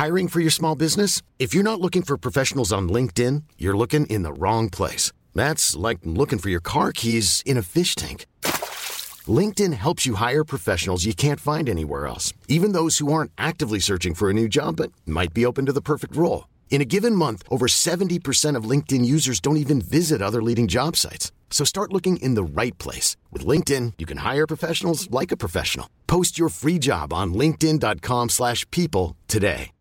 Hiring for your small business? If you're not looking for professionals on LinkedIn, you're looking in the wrong place. That's like looking for your car keys in a fish tank. LinkedIn helps you hire professionals you can't find anywhere else, even those who aren't actively searching for a new job but might be open to the perfect role. In a given month, over 70% of LinkedIn users don't even visit other leading job sites. So start looking in the right place. With LinkedIn, you can hire professionals like a professional. Post your free job on linkedin.com/people today.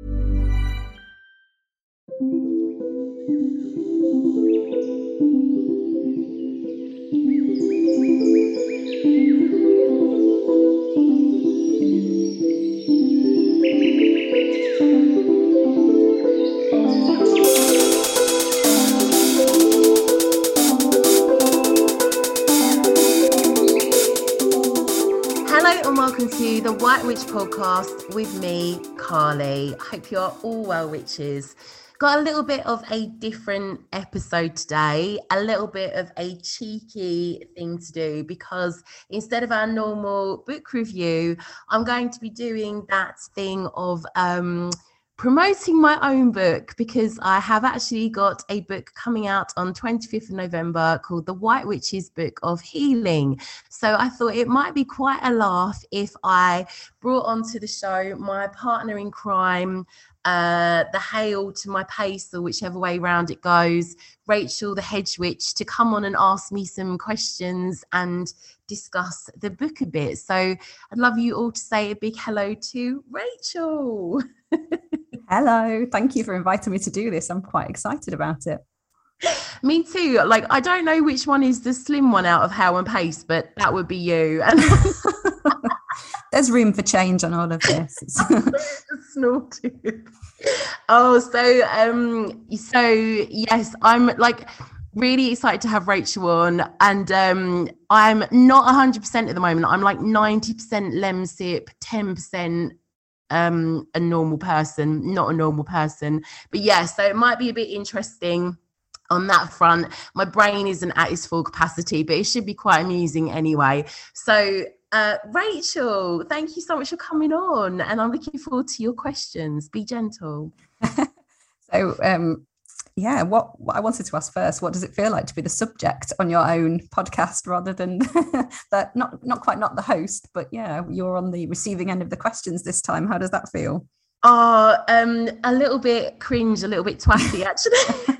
Welcome to the White Witch podcast with me, Carly. I hope you're all well, witches. Got a little bit of a different episode today, a little bit of a cheeky thing to do, because instead of our normal book review, I'm going to be doing that thing of promoting my own book, because I have actually got a book coming out on 25th of November called The White Witch's Book of Healing. So I thought it might be quite a laugh if I brought onto the show my partner in crime, the Hail to my Pace, or whichever way round it goes, Rachel the Hedge Witch, to come on and ask me some questions and discuss the book a bit. So I'd love you all to say a big hello to Rachel. Hello, thank you for inviting me to do this. I'm quite excited about it. Me too. Like, I don't know which one is the slim one out of How and Pace, but that would be you. There's room for change on all of this. Snorted. Oh, so yes, I'm like really excited to have Rachel on, and I'm not 100% at the moment. I'm like 90% Lemsip, 10% a normal person, not a normal person. But yeah, so it might be a bit interesting on that front. My brain isn't at its full capacity, but it should be quite amusing anyway. So Rachel, thank you so much for coming on, and I'm looking forward to your questions. Be gentle. Yeah, what I wanted to ask first, what does it feel like to be the subject on your own podcast rather than that? Not quite not the host, but yeah, you're on the receiving end of the questions this time. How does that feel? A little bit cringe, a little bit twatty actually.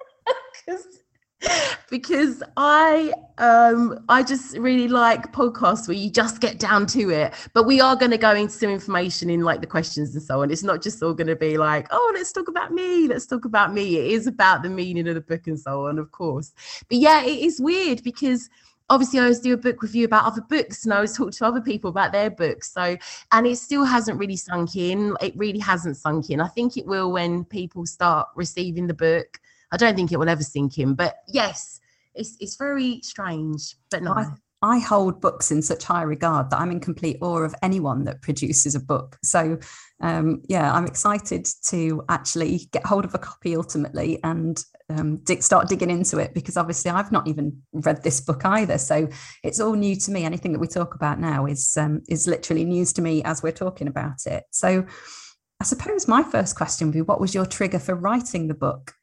Because I just really like podcasts where you just get down to it. But we are going to go into some information in like the questions and so on. It's not just all going to be like, oh, let's talk about me. Let's talk about me. It is about the meaning of the book and so on, of course. But yeah, it is weird because obviously I always do a book review about other books, and I always talk to other people about their books. So, and it still hasn't really sunk in. It really hasn't sunk in. I think it will when people start receiving the book. I don't think it will ever sink in, but yes, it's very strange, but no. I hold books in such high regard that I'm in complete awe of anyone that produces a book. So yeah, I'm excited to actually get hold of a copy ultimately and start digging into it, because obviously I've not even read this book either. So it's all new to me. Anything that we talk about now is literally news to me as we're talking about it. So I suppose my first question would be, what was your trigger for writing the book?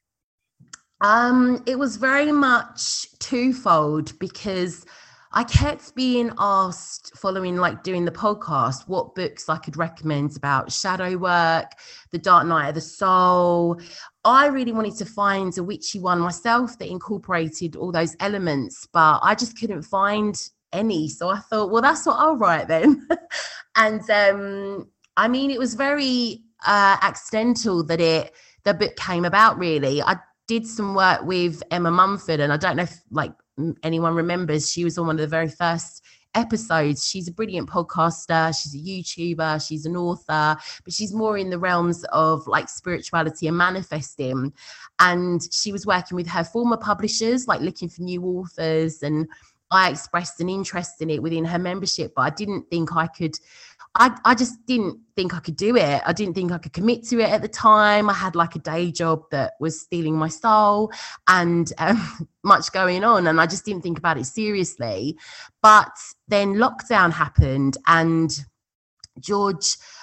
It was very much twofold, because I kept being asked following like doing the podcast what books I could recommend about shadow work, the Dark Night of the Soul. I really wanted to find a witchy one myself that incorporated all those elements, but I just couldn't find any. So I thought, well, that's what I'll write then. And I mean, it was very accidental that the book came about, really. I did some work with Emma Mumford, and I don't know if like anyone remembers, she was on one of the very first episodes. She's a brilliant podcaster, she's a YouTuber, she's an author, but she's more in the realms of like spirituality and manifesting. And she was working with her former publishers, like looking for new authors, and I expressed an interest in it within her membership, but I didn't think I could. I just didn't think I could do it. I didn't think I could commit to it at the time. I had like a day job that was stealing my soul and much going on. And I just didn't think about it seriously. But then lockdown happened, and George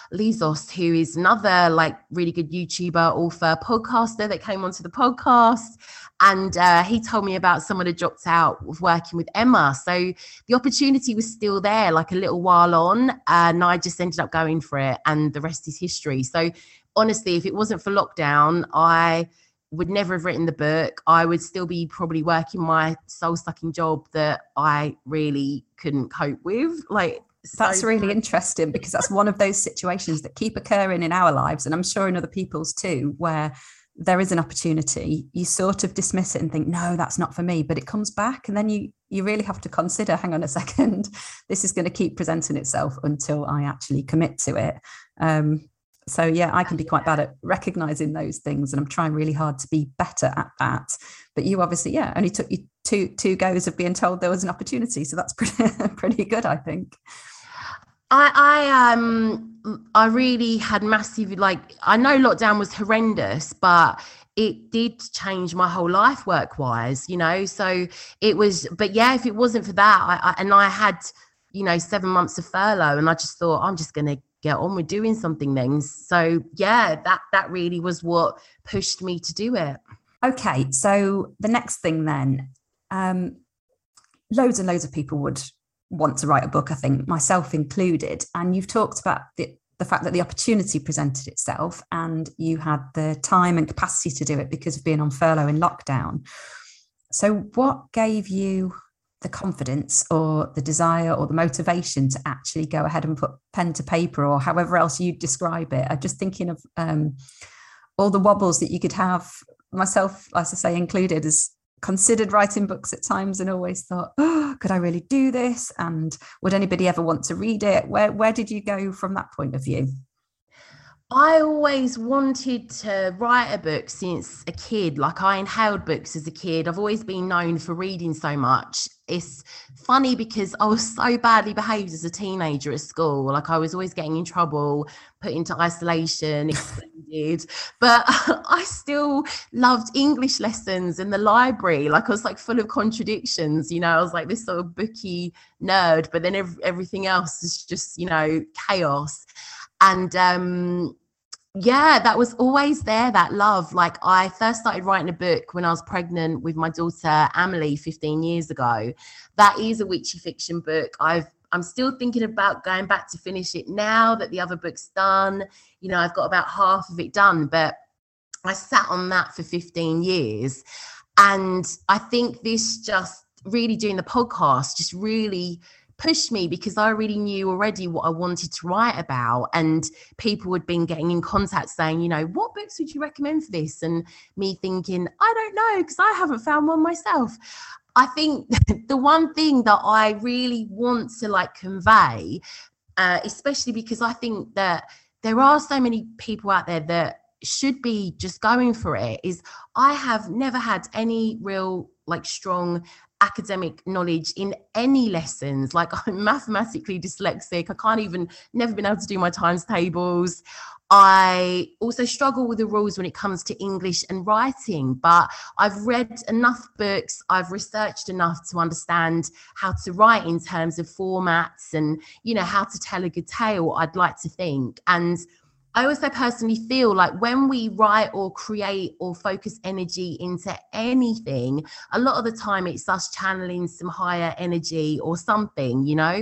Lizos, who is another like really good YouTuber, author, podcaster that came onto the podcast. And he told me about someone who dropped out of working with Emma. So the opportunity was still there, like a little while on, and I just ended up going for it, and the rest is history. So honestly, if it wasn't for lockdown, I would never have written the book. I would still be probably working my soul-sucking job that I really couldn't cope with. Like, that's really interesting, because that's one of those situations that keep occurring in our lives, and I'm sure in other people's too, where there is an opportunity, you sort of dismiss it and think, no, that's not for me, but it comes back, and then you really have to consider, hang on a second, this is going to keep presenting itself until I actually commit to it. So yeah, I can be quite bad at recognizing those things, and I'm trying really hard to be better at that. But you obviously, only took you two goes of being told there was an opportunity, so that's pretty good, I think. I really had massive, like, I know lockdown was horrendous, but it did change my whole life work-wise, you know. So it was, but yeah, if it wasn't for that, I had, 7 months of furlough, and I just thought, I'm just going to get on with doing something then. So yeah, that really was what pushed me to do it. Okay, so the next thing then, loads and loads of people would want to write a book, I think, myself included. And you've talked about the fact that the opportunity presented itself and you had the time and capacity to do it because of being on furlough in lockdown. So what gave you the confidence or the desire or the motivation to actually go ahead and put pen to paper, or however else you describe it? I'm just thinking of all the wobbles that you could have, myself, as I say, included, as considered writing books at times and always thought, oh, could I really do this? And would anybody ever want to read it? Where did you go from that point of view? I always wanted to write a book since a kid. Like, I inhaled books as a kid. I've always been known for reading so much. It's funny because I was so badly behaved as a teenager at school. Like, I was always getting in trouble, put into isolation, excluded. But I still loved English lessons in the library. Like, I was like full of contradictions. I was like this sort of booky nerd, but then everything else is just, chaos. And that was always there, that love. Like, I first started writing a book when I was pregnant with my daughter Amelie 15 years ago. That is a witchy fiction book. I'm still thinking about going back to finish it now that the other book's done. I've got about half of it done, but I sat on that for 15 years. And I think this just really, doing the podcast, just really pushed me, because I already knew already what I wanted to write about, and people had been getting in contact saying, what books would you recommend for this? And me thinking, I don't know, because I haven't found one myself. I think the one thing that I really want to convey, especially because I think that there are so many people out there that should be just going for it, is I have never had any real strong academic knowledge in any lessons. Like, I'm mathematically dyslexic. I never been able to do my times tables. I also struggle with the rules when it comes to English and writing, but I've read enough books, I've researched enough to understand how to write in terms of formats and, how to tell a good tale, I'd like to think. And I also personally feel like when we write or create or focus energy into anything, a lot of the time it's us channeling some higher energy or something,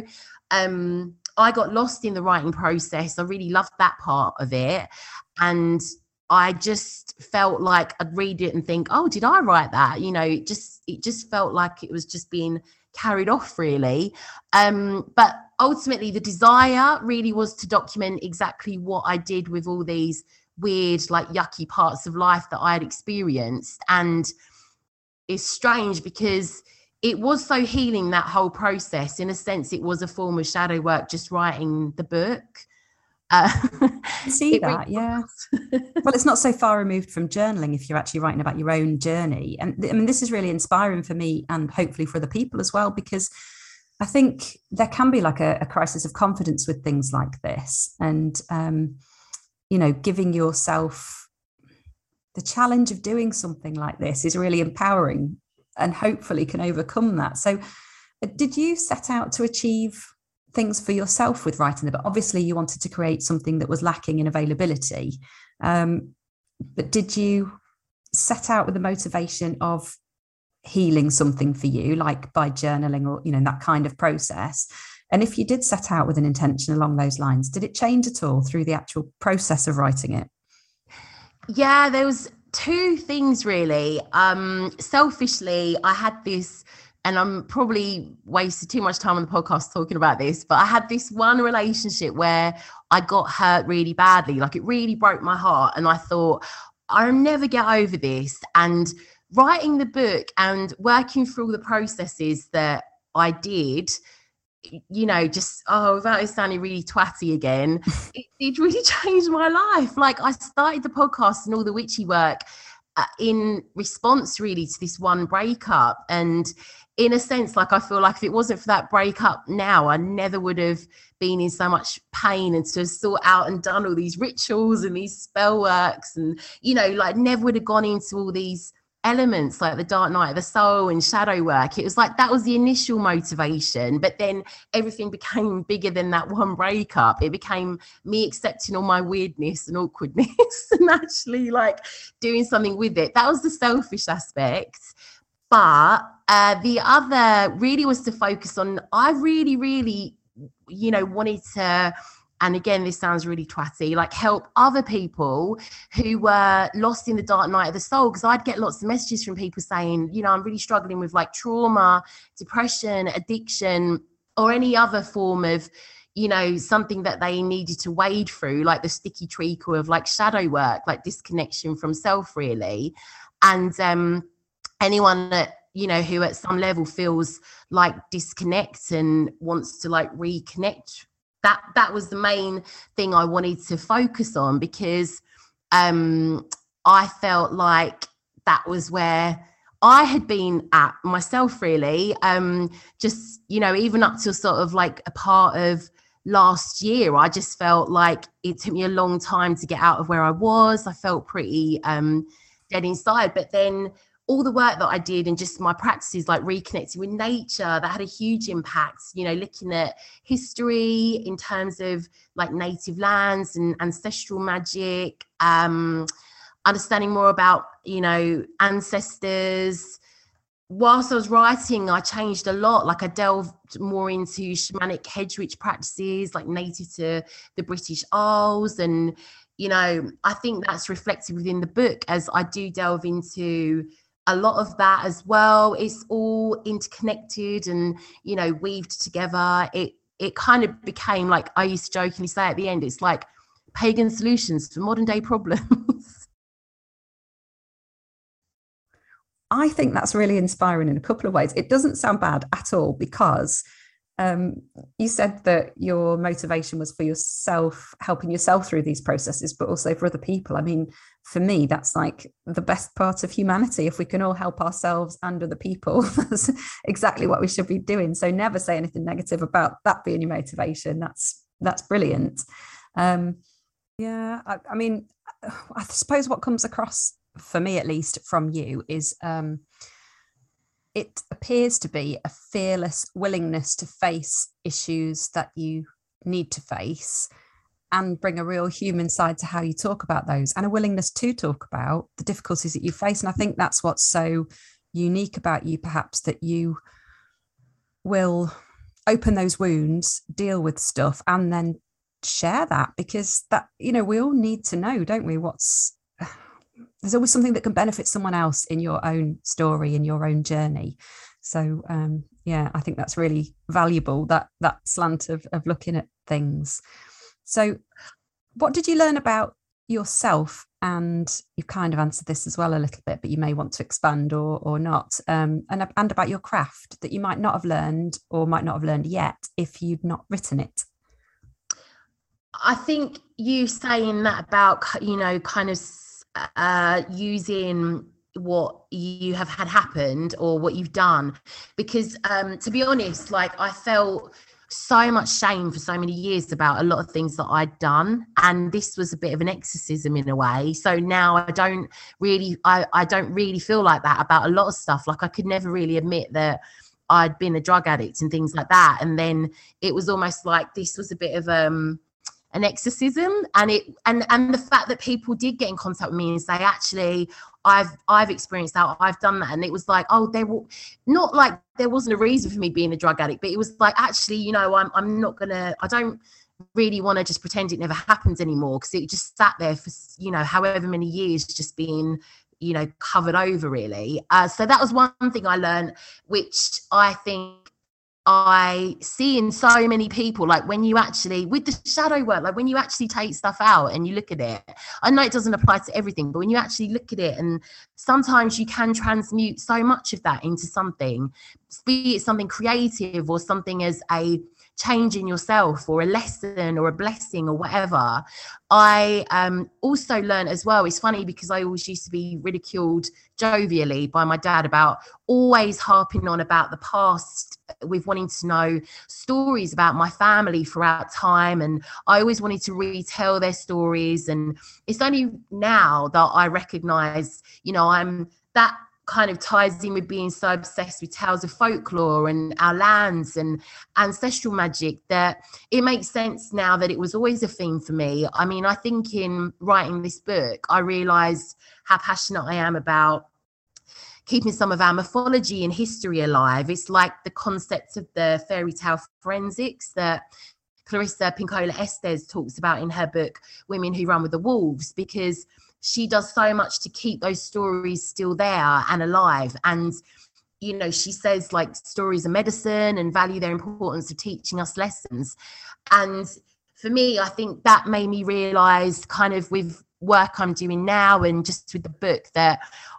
I got lost in the writing process. I really loved that part of it. And I just felt like I'd read it and think, oh, did I write that? It just felt like it was just being carried off, really. But ultimately, the desire really was to document exactly what I did with all these weird, yucky parts of life that I had experienced. And it's strange because it was so healing, that whole process. In a sense, it was a form of shadow work, just writing the book. See that, yeah. Well, it's not so far removed from journaling if you're actually writing about your own journey. And I mean, this is really inspiring for me and hopefully for other people as well, because I think there can be a crisis of confidence with things like this. And, giving yourself the challenge of doing something like this is really empowering and hopefully can overcome that. So did you set out to achieve things for yourself with writing the book? Obviously, you wanted to create something that was lacking in availability. But did you set out with the motivation of healing something for you, like by journaling or, that kind of process? And if you did set out with an intention along those lines, did it change at all through the actual process of writing it? Yeah, there was two things really. Selfishly, I had this, and I'm probably wasted too much time on the podcast talking about this, but I had this one relationship where I got hurt really badly. Like, it really broke my heart. And I thought, I'll never get over this. And writing the book and working through all the processes that I did, without it sounding really twatty again, it really changed my life. Like, I started the podcast and all the witchy work in response really to this one breakup. And in a sense, like, I feel like if it wasn't for that breakup now, I never would have been in so much pain and to have sought out and done all these rituals and these spell works and, never would have gone into all these elements like the dark night of the soul and shadow work. It was like that was the initial motivation, but then everything became bigger than that one breakup. It became me accepting all my weirdness and awkwardness and actually like doing something with it. That was the selfish aspect. But the other really was to focus on, I really wanted to, and again, this sounds really twatty, like help other people who were lost in the dark night of the soul. Because I'd get lots of messages from people saying, I'm really struggling with like trauma, depression, addiction, or any other form of, something that they needed to wade through, like the sticky treacle of like shadow work, like disconnection from self, really. And anyone that, who at some level feels like disconnect and wants to like reconnect, that was the main thing I wanted to focus on, because I felt like that was where I had been at myself, really. Just, even up to sort of like a part of last year, I just felt like it took me a long time to get out of where I was. I felt pretty dead inside. But then all the work that I did and just my practices, like reconnecting with nature, that had a huge impact, looking at history in terms of like native lands and ancestral magic, understanding more about, ancestors. Whilst I was writing, I changed a lot. Like, I delved more into shamanic hedge witch practices, like native to the British Isles. And, I think that's reflected within the book as I do delve into a lot of that as well. It's all interconnected and, weaved together. It kind of became, like I used to jokingly say at the end, it's like pagan solutions for modern day problems. I think that's really inspiring in a couple of ways. It doesn't sound bad at all, because you said that your motivation was for yourself, helping yourself through these processes, but also for other people. I mean, for me, that's like the best part of humanity. If we can all help ourselves and other people, that's exactly what we should be doing. So never say anything negative about that being your motivation. That's brilliant. I mean, I suppose what comes across, for me at least, from you is it appears to be a fearless willingness to face issues that you need to face and bring a real human side to how you talk about those, and a willingness to talk about the difficulties that you face. And I think that's what's so unique about you, perhaps, that you will open those wounds, deal with stuff, and then share that, because that, we all need to know, don't we, there's always something that can benefit someone else in your own story, in your own journey. So, I think that's really valuable, that slant of looking at things. So what did you learn about yourself? And you've kind of answered this as well a little bit, but you may want to expand or not. And about your craft that you might not have learned or might not have learned yet if you'd not written it. I think you saying that about, kind of using what you have had happened or what you've done, because to be honest, like, I felt so much shame for so many years about a lot of things that I'd done, and this was a bit of an exorcism in a way. So now I don't really feel like that about a lot of stuff. Like, I could never really admit that I'd been a drug addict and things like that. And then it was almost like this was a bit of an exorcism, and the fact that people did get in contact with me and say, actually, I've experienced that, I've done that. And it was like, oh, they were not like there wasn't a reason for me being a drug addict, but it was like, actually, you know, I don't really want to just pretend it never happens anymore, because it just sat there for, you know, however many years just being, you know, covered over, really. So that was one thing I learned, which I think I see in so many people, like when you actually, with the shadow work, like when you actually take stuff out and you look at it, I know it doesn't apply to everything, but when you actually look at it, and sometimes you can transmute so much of that into something, be it something creative or something as a change in yourself or a lesson or a blessing or whatever. I also learned as well, it's funny because I always used to be ridiculed jovially by my dad about always harping on about the past, with wanting to know stories about my family throughout time, and I always wanted to retell their stories. And it's only now that I recognize, you know, I'm that kind of ties in with being so obsessed with tales of folklore and our lands and ancestral magic, that it makes sense now that it was always a theme for me. I mean, I think in writing this book, I realized how passionate I am about keeping some of our mythology and history alive. It's like the concept of the fairy tale forensics that Clarissa Pinkola Estes talks about in her book, Women Who Run with the Wolves, because she does so much to keep those stories still there and alive. And, you know, she says like stories are medicine and value their importance of teaching us lessons. And for me, I think that made me realize, kind of with work I'm doing now and just with the book, that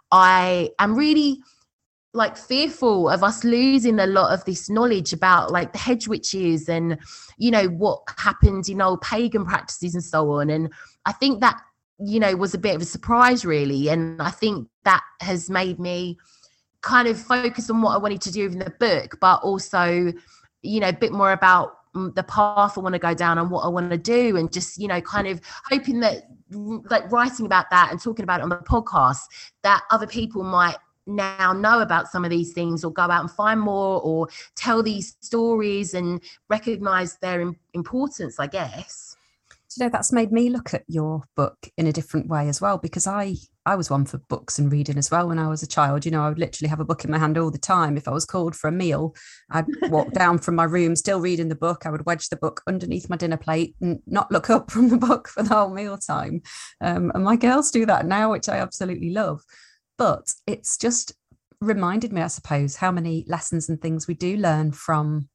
I am really like fearful of us losing a lot of this knowledge about like the hedge witches and, you know, what happened in old pagan practices and so on. And I think that, you know, was a bit of a surprise, really. And I think that has made me kind of focus on what I wanted to do in the book, but also, you know, a bit more about the path I want to go down and what I want to do, and just, you know, kind of hoping that like writing about that and talking about it on the podcast, that other people might now know about some of these things, or go out and find more, or tell these stories and recognize their importance, I guess. You know, that's made me look at your book in a different way as well, because I was one for books and reading as well when I was a child. You know, I would literally have a book in my hand all the time. If I was called for a meal, I'd walk down from my room still reading the book. I would wedge the book underneath my dinner plate and not look up from the book for the whole meal time. And my girls do that now, which I absolutely love. But it's just reminded me, I suppose, how many lessons and things we do learn from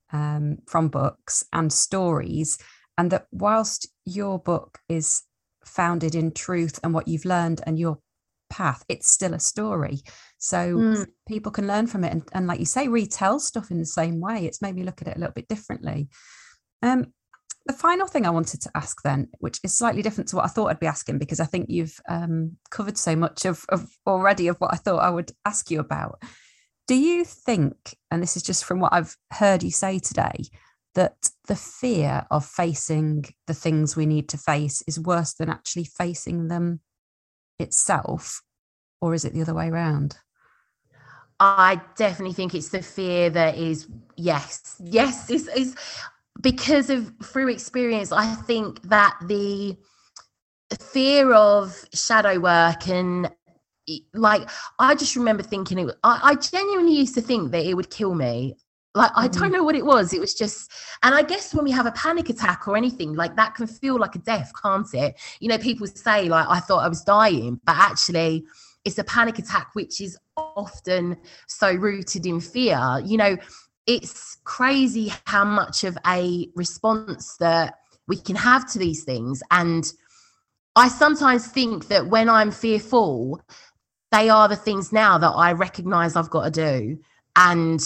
books and stories. And that whilst your book is founded in truth and what you've learned and your path, it's still a story. So people can learn from it and like you say, retell stuff in the same way. It's made me look at it a little bit differently. The final thing I wanted to ask then, which is slightly different to what I thought I'd be asking, because I think you've covered so much of already of what I thought I would ask you about. Do you think, and this is just from what I've heard you say today, that the fear of facing the things we need to face is worse than actually facing them itself? Or is it the other way around? I definitely think it's the fear that is, yes, is because of through experience. I think that the fear of shadow work, and like, I just remember thinking I genuinely used to think that it would kill me. Like, I don't know what it was. It was just, and I guess when we have a panic attack or anything, like that can feel like a death, can't it? You know, people say like, I thought I was dying, but actually it's a panic attack, which is often so rooted in fear. You know, it's crazy how much of a response that we can have to these things. And I sometimes think that when I'm fearful, they are the things now that I recognize I've got to do. And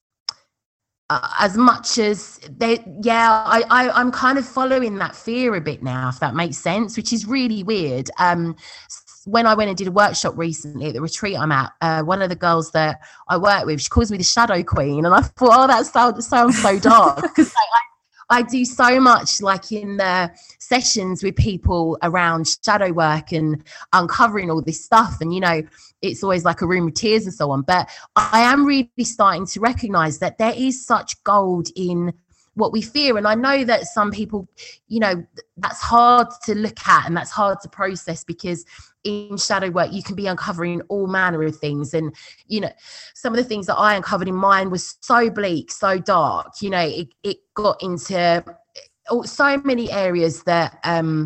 as much as I'm kind of following that fear a bit now, if that makes sense, which is really weird. When I went and did a workshop recently at the retreat I'm at, one of the girls that I work with, she calls me the Shadow Queen, and I thought, oh, that sounds so dark, because I do so much like in the sessions with people around shadow work and uncovering all this stuff. And, you know, it's always like a room of tears and so on. But I am really starting to recognize that there is such gold in what we fear. And I know that some people, you know, that's hard to look at and that's hard to process, because in shadow work you can be uncovering all manner of things. And, you know, some of the things that I uncovered in mine was so bleak, so dark, you know, it got into so many areas that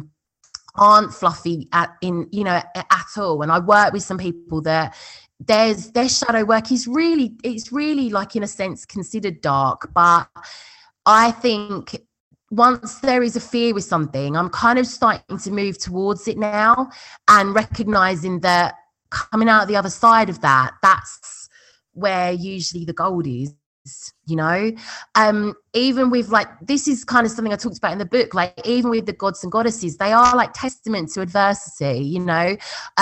aren't fluffy at all. And I work with some people that their shadow work is really, it's really like in a sense considered dark. But I think once there is a fear with something, I'm kind of starting to move towards it now, and recognizing that coming out the other side of that, that's where usually the gold is, you know. Even with like, this is kind of something I talked about in the book, like even with the gods and goddesses, they are like testament to adversity, you know.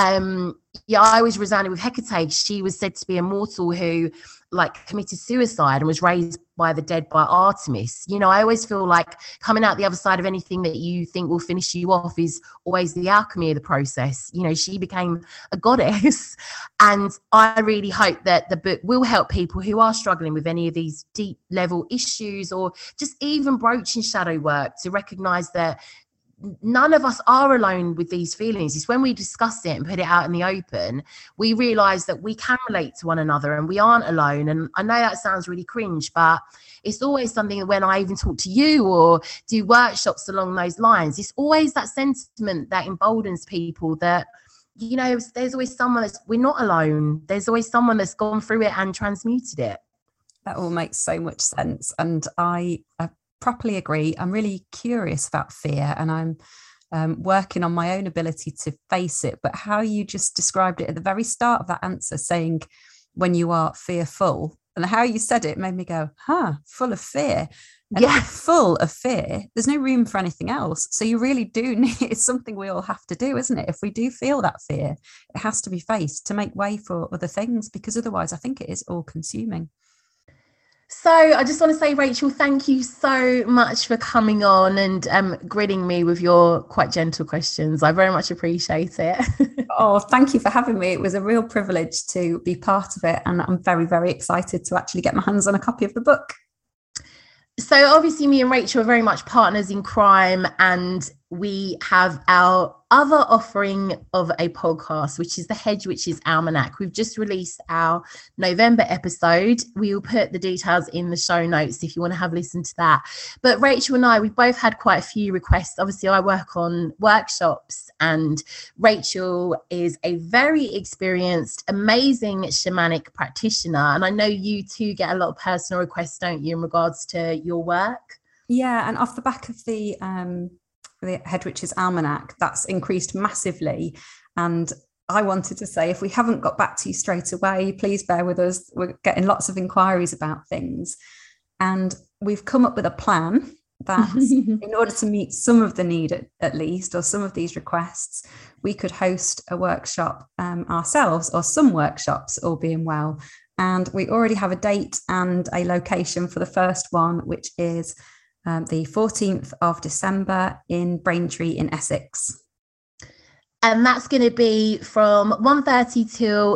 Yeah, I always resounded with Hecate. She was said to be a mortal who like committed suicide and was raised by the dead by Artemis. You know, I always feel like coming out the other side of anything that you think will finish you off is always the alchemy of the process. You know, she became a goddess. And I really hope that the book will help people who are struggling with any of these deep level issues, or just even broaching shadow work, to recognize that none of us are alone with these feelings. It's when we discuss it and put it out in the open, we realize that we can relate to one another and we aren't alone. And I know that sounds really cringe, but it's always something when I even talk to you or do workshops along those lines, it's always that sentiment that emboldens people that, you know, there's always someone that's, we're not alone. There's always someone that's gone through it and transmuted it. That all makes so much sense. And I properly agree. I'm really curious about fear, and I'm working on my own ability to face it. But how you just described it at the very start of that answer, saying when you are fearful, and how you said it made me go, full of fear. And if you're full of fear, there's no room for anything else. So you really do need, it's something we all have to do, isn't it? If we do feel that fear, it has to be faced to make way for other things, because otherwise I think it is all consuming. So I just want to say, Rachel, thank you so much for coming on and grilling me with your quite gentle questions. I very much appreciate it. Oh, thank you for having me. It was a real privilege to be part of it. And I'm very, very excited to actually get my hands on a copy of the book. So obviously me and Rachel are very much partners in crime, and we have our other offering of a podcast, which is the Hedge Witches Almanac. We've just released our November episode. We will put the details in the show notes if you want to have a listen to that. But Rachel and I, we've both had quite a few requests. Obviously, I work on workshops, and Rachel is a very experienced, amazing shamanic practitioner. And I know you too get a lot of personal requests, don't you, in regards to your work? Yeah, and off the back of the Hedge Witches Almanac, that's increased massively. And I wanted to say, if we haven't got back to you straight away, please bear with us. We're getting lots of inquiries about things. And we've come up with a plan that in order to meet some of the need, at least, or some of these requests, we could host a workshop ourselves, or some workshops, all being well. And we already have a date and a location for the first one, which is the 14th of December in Braintree in Essex. And that's going to be from 1:30 till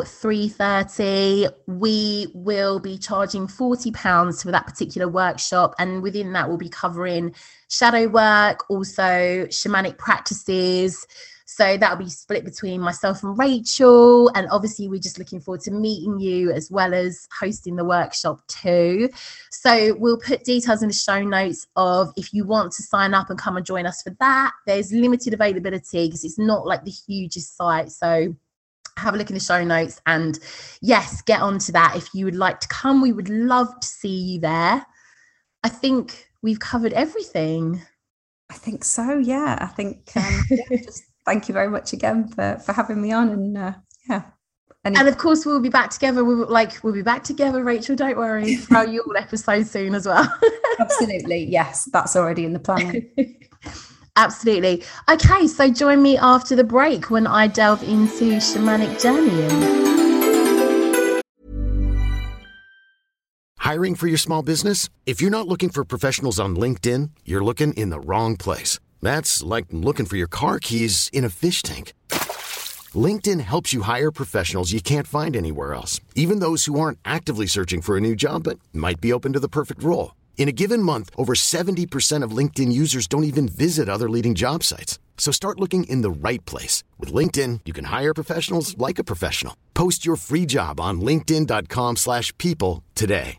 3:30. We will be charging £40 for that particular workshop. And within that, we'll be covering shadow work, also shamanic practices. So that'll be split between myself and Rachel. And obviously, we're just looking forward to meeting you as well as hosting the workshop too. So we'll put details in the show notes of if you want to sign up and come and join us for that. There's limited availability because it's not like the hugest site. So have a look in the show notes, and yes, get onto that. If you would like to come, we would love to see you there. I think we've covered everything. I think so, yeah. I think just thank you very much again for having me on, and and of course we'll be back together. We'll be back together, Rachel. Don't worry. Throw you all episodes soon as well. Absolutely, yes, that's already in the plan. Absolutely. Okay, so join me after the break when I delve into shamanic journeying. Hiring for your small business? If you're not looking for professionals on LinkedIn, you're looking in the wrong place. That's like looking for your car keys in a fish tank. LinkedIn helps you hire professionals you can't find anywhere else, even those who aren't actively searching for a new job but might be open to the perfect role. In a given month, over 70% of LinkedIn users don't even visit other leading job sites. So start looking in the right place. With LinkedIn, you can hire professionals like a professional. Post your free job on linkedin.com/people today.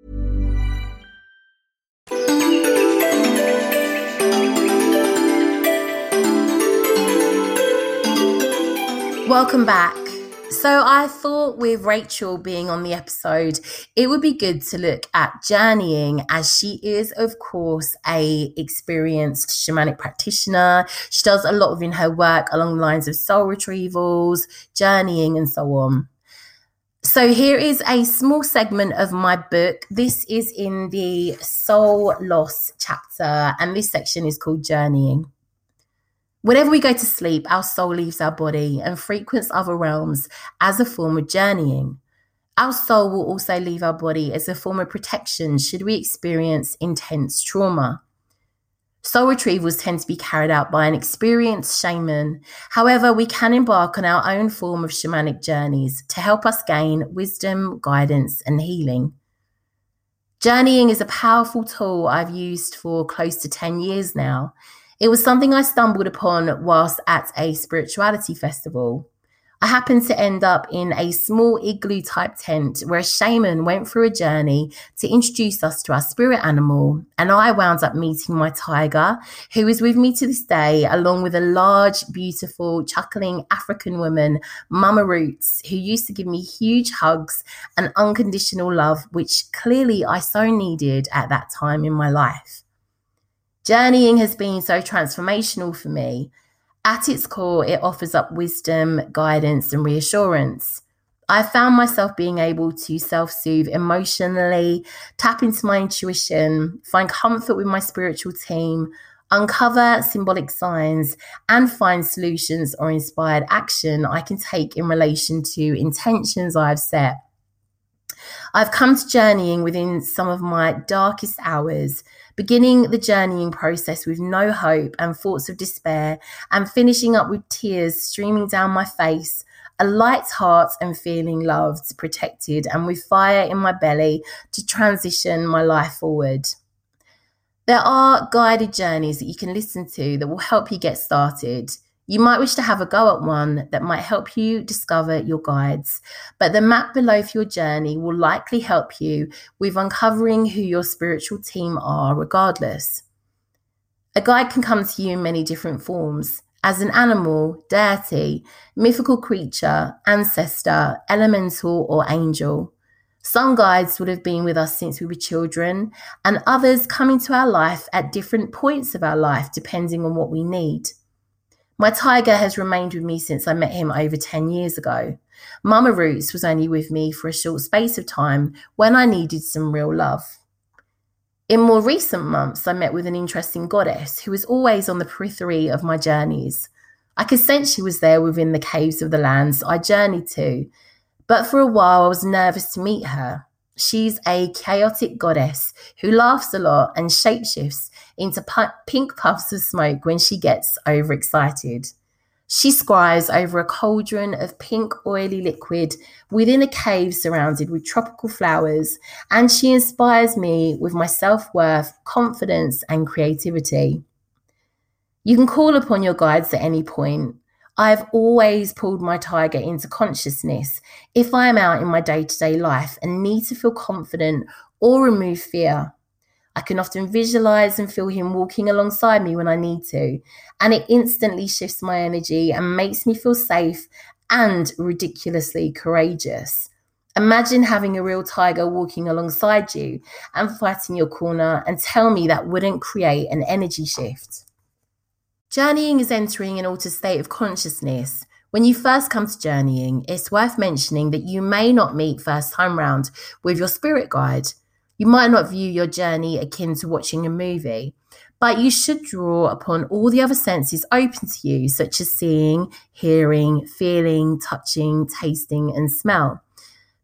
Welcome back. So I thought with Rachel being on the episode, it would be good to look at journeying, as she is, of course, a experienced shamanic practitioner. She does a lot in her work along the lines of soul retrievals, journeying, and so on. So here is a small segment of my book. This is in the soul loss chapter, and this section is called Journeying. Whenever we go to sleep, our soul leaves our body and frequents other realms as a form of journeying. Our soul will also leave our body as a form of protection should we experience intense trauma. Soul retrievals tend to be carried out by an experienced shaman. However, we can embark on our own form of shamanic journeys to help us gain wisdom, guidance, and healing. Journeying is a powerful tool I've used for close to 10 years now. It was something I stumbled upon whilst at a spirituality festival. I happened to end up in a small igloo-type tent where a shaman went through a journey to introduce us to our spirit animal, and I wound up meeting my tiger, who is with me to this day, along with a large, beautiful, chuckling African woman, Mama Roots, who used to give me huge hugs and unconditional love, which clearly I so needed at that time in my life. Journeying has been so transformational for me. At its core, it offers up wisdom, guidance, and reassurance. I found myself being able to self-soothe emotionally, tap into my intuition, find comfort with my spiritual team, uncover symbolic signs, and find solutions or inspired action I can take in relation to intentions I've set. I've come to journeying within some of my darkest hours, beginning the journeying process with no hope and thoughts of despair, and finishing up with tears streaming down my face, a light heart and feeling loved, protected, and with fire in my belly to transition my life forward. There are guided journeys that you can listen to that will help you get started. You might wish to have a go at one that might help you discover your guides, but the map below for your journey will likely help you with uncovering who your spiritual team are regardless. A guide can come to you in many different forms, as an animal, deity, mythical creature, ancestor, elemental, or angel. Some guides would have been with us since we were children, and others come into our life at different points of our life depending on what we need. My tiger has remained with me since I met him over 10 years ago. Mama Roots was only with me for a short space of time when I needed some real love. In more recent months, I met with an interesting goddess who was always on the periphery of my journeys. I could sense she was there within the caves of the lands I journeyed to, but for a while I was nervous to meet her. She's a chaotic goddess who laughs a lot and shapeshifts into pink puffs of smoke when she gets overexcited. She scribes over a cauldron of pink oily liquid within a cave surrounded with tropical flowers, and she inspires me with my self-worth, confidence, and creativity. You can call upon your guides at any point. I've always pulled my tiger into consciousness if I am out in my day-to-day life and need to feel confident or remove fear. I can often visualize and feel him walking alongside me when I need to, and it instantly shifts my energy and makes me feel safe and ridiculously courageous. Imagine having a real tiger walking alongside you and fighting your corner, and tell me that wouldn't create an energy shift. Journeying is entering an altered state of consciousness. When you first come to journeying, it's worth mentioning that you may not meet first time round with your spirit guide. You might not view your journey akin to watching a movie, but you should draw upon all the other senses open to you, such as seeing, hearing, feeling, touching, tasting, and smell.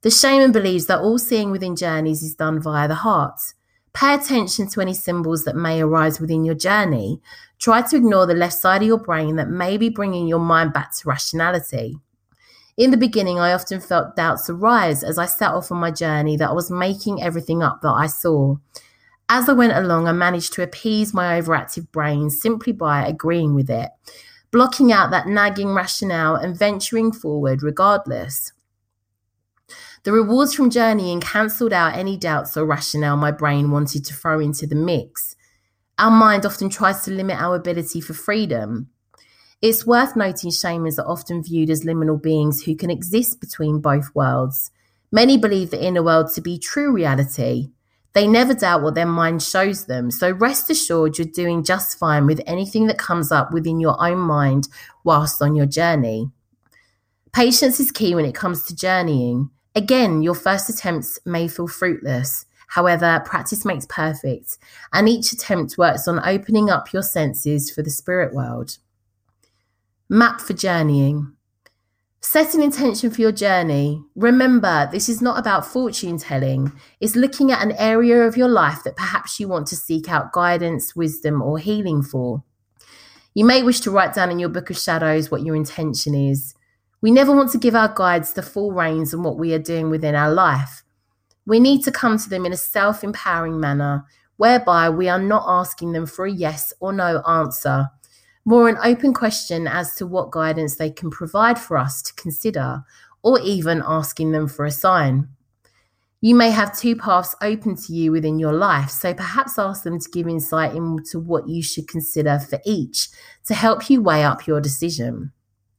The shaman believes that all seeing within journeys is done via the heart. Pay attention to any symbols that may arise within your journey. Try to ignore the left side of your brain that may be bringing your mind back to rationality. In the beginning, I often felt doubts arise as I set off on my journey that I was making everything up that I saw. As I went along, I managed to appease my overactive brain simply by agreeing with it, blocking out that nagging rationale and venturing forward regardless. The rewards from journeying cancelled out any doubts or rationale my brain wanted to throw into the mix. Our mind often tries to limit our ability for freedom. It's worth noting shamans are often viewed as liminal beings who can exist between both worlds. Many believe the inner world to be true reality. They never doubt what their mind shows them, so rest assured you're doing just fine with anything that comes up within your own mind whilst on your journey. Patience is key when it comes to journeying. Again, your first attempts may feel fruitless. However, practice makes perfect, and each attempt works on opening up your senses for the spirit world. Map for journeying. Set an intention for your journey. Remember, this is not about fortune telling. It's looking at an area of your life that perhaps you want to seek out guidance, wisdom, or healing for. You may wish to write down in your book of shadows what your intention is. We never want to give our guides the full reins on what we are doing within our life. We need to come to them in a self-empowering manner, whereby we are not asking them for a yes or no answer, more an open question as to what guidance they can provide for us to consider, or even asking them for a sign. You may have two paths open to you within your life, so perhaps ask them to give insight into what you should consider for each to help you weigh up your decision.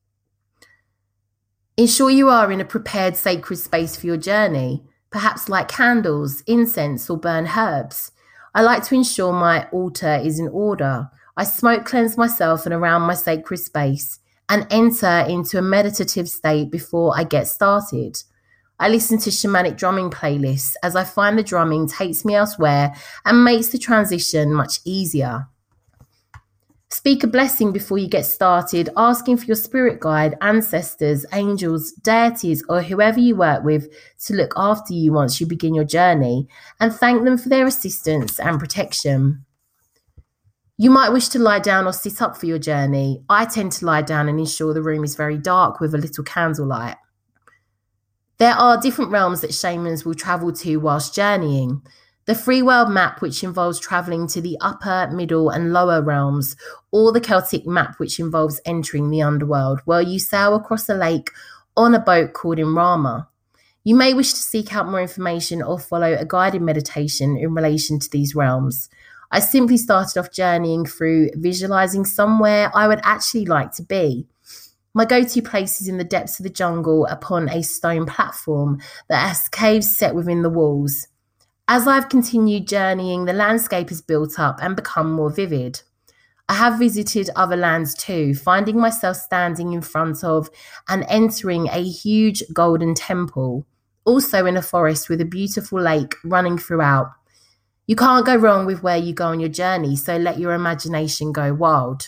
Ensure you are in a prepared sacred space for your journey, perhaps light candles, incense, or burn herbs. I like to ensure my altar is in order. I smoke cleanse myself and around my sacred space and enter into a meditative state before I get started. I listen to shamanic drumming playlists as I find the drumming takes me elsewhere and makes the transition much easier. Speak a blessing before you get started, asking for your spirit guide, ancestors, angels, deities, or whoever you work with to look after you once you begin your journey, and thank them for their assistance and protection. You might wish to lie down or sit up for your journey. I tend to lie down and ensure the room is very dark with a little candlelight. There are different realms that shamans will travel to whilst journeying. The free world map, which involves travelling to the upper, middle and lower realms, or the Celtic map, which involves entering the underworld, where you sail across a lake on a boat called Imrama. You may wish to seek out more information or follow a guided meditation in relation to these realms. I simply started off journeying through visualising somewhere I would actually like to be. My go-to place is in the depths of the jungle upon a stone platform that has caves set within the walls. As I've continued journeying, the landscape has built up and become more vivid. I have visited other lands too, finding myself standing in front of and entering a huge golden temple, also in a forest with a beautiful lake running throughout. You can't go wrong with where you go on your journey, so let your imagination go wild.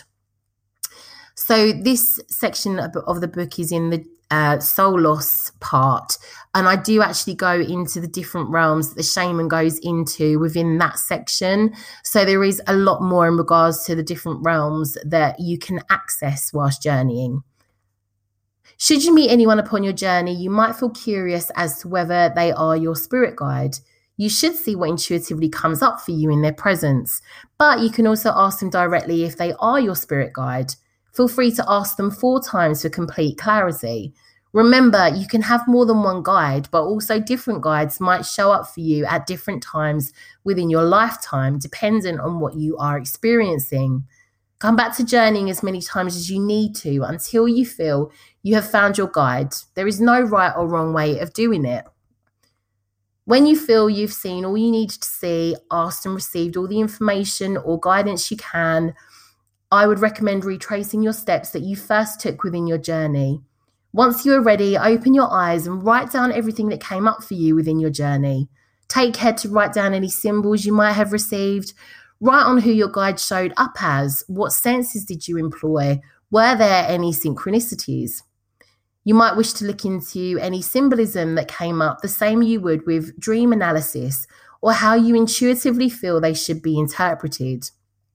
So this section of the book is in the soul loss part, and I do actually go into the different realms that the shaman goes into within that section. So there is a lot more in regards to the different realms that you can access whilst journeying. Should you meet anyone upon your journey, you might feel curious as to whether they are your spirit guide. You should see what intuitively comes up for you in their presence, but you can also ask them directly if they are your spirit guide. Feel free to ask them 4 times for complete clarity. Remember, you can have more than one guide, but also different guides might show up for you at different times within your lifetime, dependent on what you are experiencing. Come back to journeying as many times as you need to until you feel you have found your guide. There is no right or wrong way of doing it. When you feel you've seen all you need to see, asked and received all the information or guidance you can, I would recommend retracing your steps that you first took within your journey. Once you are ready, open your eyes and write down everything that came up for you within your journey. Take care to write down any symbols you might have received. Write on who your guide showed up as. What senses did you employ? Were there any synchronicities? You might wish to look into any symbolism that came up the same you would with dream analysis, or how you intuitively feel they should be interpreted.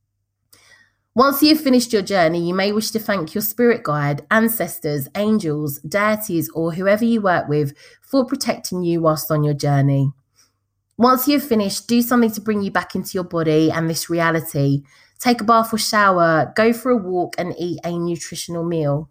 Once you've finished your journey, you may wish to thank your spirit guide, ancestors, angels, deities, or whoever you work with for protecting you whilst on your journey. Once you've finished, do something to bring you back into your body and this reality. Take a bath or shower, go for a walk, and eat a nutritional meal.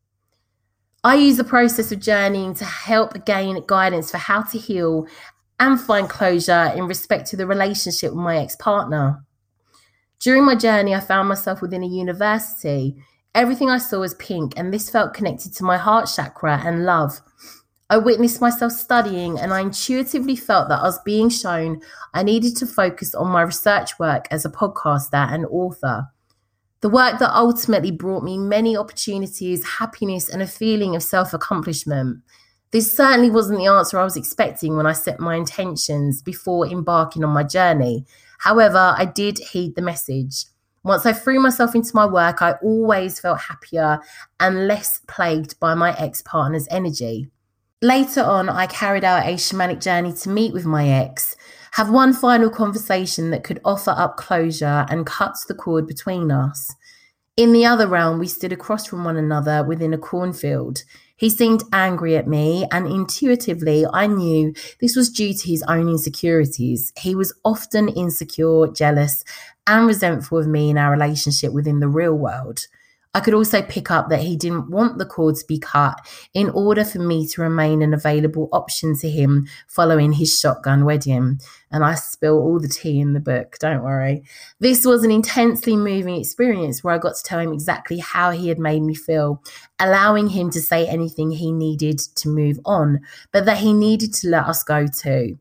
I use the process of journeying to help gain guidance for how to heal and find closure in respect to the relationship with my ex-partner. During my journey, I found myself within a university. Everything I saw was pink, and this felt connected to my heart chakra and love. I witnessed myself studying, and I intuitively felt that I was being shown I needed to focus on my research work as a podcaster and author. The work that ultimately brought me many opportunities, happiness, and a feeling of self-accomplishment. This certainly wasn't the answer I was expecting when I set my intentions before embarking on my journey. However, I did heed the message. Once I threw myself into my work, I always felt happier and less plagued by my ex-partner's energy. Later on, I carried out a shamanic journey to meet with my ex, have one final conversation that could offer up closure and cut the cord between us. In the other realm, we stood across from one another within a cornfield. He seemed angry at me, and intuitively I knew this was due to his own insecurities. He was often insecure, jealous, and resentful of me in our relationship within the real world. I could also pick up that he didn't want the cord to be cut in order for me to remain an available option to him following his shotgun wedding. And I spill all the tea in the book, don't worry. This was an intensely moving experience where I got to tell him exactly how he had made me feel, allowing him to say anything he needed to move on, but that he needed to let us go too.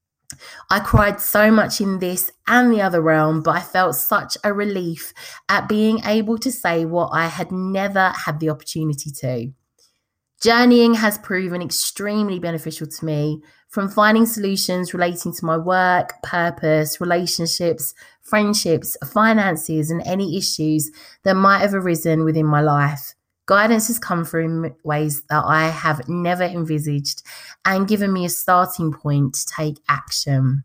I cried so much in this and the other realm, but I felt such a relief at being able to say what I had never had the opportunity to. Journeying has proven extremely beneficial to me, from finding solutions relating to my work, purpose, relationships, friendships, finances, and any issues that might have arisen within my life. Guidance has come through in ways that I have never envisaged and given me a starting point to take action.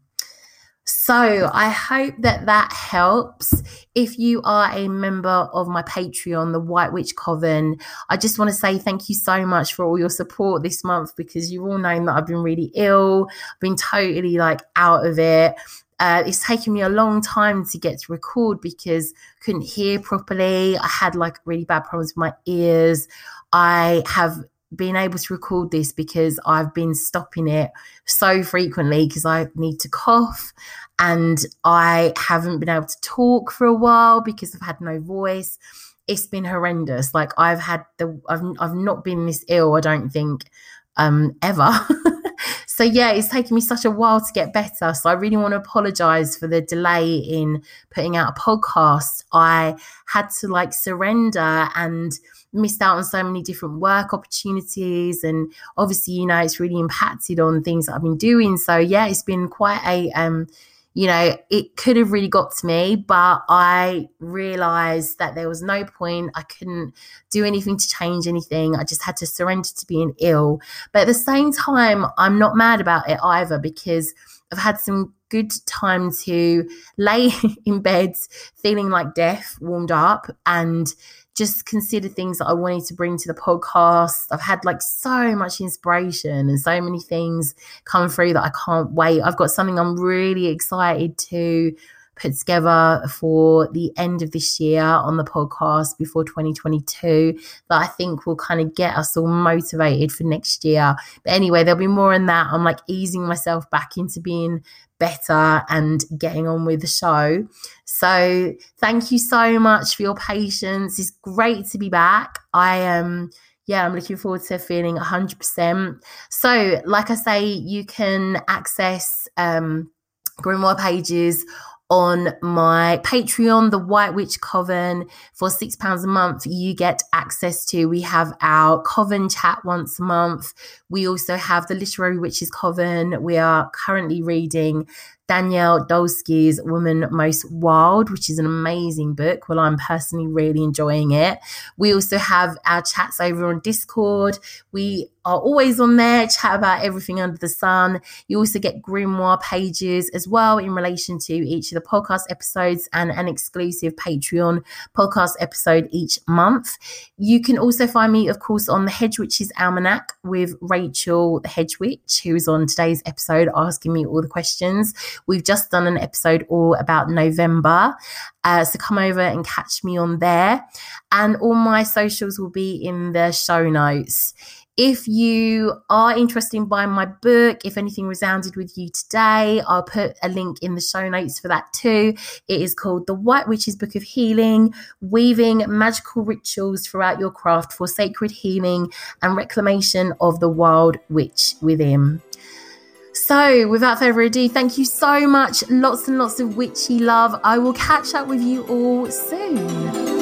So I hope that helps. If you are a member of my Patreon, the White Witch Coven, I just want to say thank you so much for all your support this month, because you've all known that I've been really ill, been totally out of it. It's taken me a long time to get to record because I couldn't hear properly. I had really bad problems with my ears. I have been able to record this because I've been stopping it so frequently because I need to cough, and I haven't been able to talk for a while because I've had no voice. It's been horrendous. I've not been this ill, I don't think, ever. So yeah, it's taken me such a while to get better. So I really want to apologize for the delay in putting out a podcast. I had to surrender and missed out on so many different work opportunities. And obviously, it's really impacted on things that I've been doing. So yeah, it's been quite a, it could have really got to me, but I realized that there was no point. I couldn't do anything to change anything. I just had to surrender to being ill. But at the same time, I'm not mad about it either, because I've had some good time to lay in bed feeling like death warmed up and just consider things that I wanted to bring to the podcast. I've had so much inspiration and so many things come through that I can't wait. I've got something I'm really excited to put together for the end of this year on the podcast before 2022 that I think will kind of get us all motivated for next year. But anyway, there'll be more in that. I'm easing myself back into being better and getting on with the show. So thank you so much for your patience. It's great to be back. I'm looking forward to feeling 100%. So like I say, you can access Grimoire pages on my Patreon, the White Witch Coven. For £6 a month, you get access to, we have our Coven chat once a month. We also have the Literary Witches Coven. We are currently reading Danielle Dolsky's Woman Most Wild, which is an amazing book. Well, I'm personally really enjoying it. We also have our chats over on Discord. We are always on there, chat about everything under the sun. You also get grimoire pages as well in relation to each of the podcast episodes and an exclusive Patreon podcast episode each month. You can also find me, of course, on the Hedge Witch's Almanac with Rachel, the Hedge Witch, who is on today's episode asking me all the questions. We've just done an episode all about November. So come over and catch me on there. And all my socials will be in the show notes. If you are interested in buying my book, if anything resounded with you today, I'll put a link in the show notes for that too. It is called The White Witch's Book of Healing, Weaving Magical Rituals Throughout Your Craft for Sacred Healing and Reclamation of the Wild Witch Within. So without further ado, thank you so much. Lots and lots of witchy love. I will catch up with you all soon.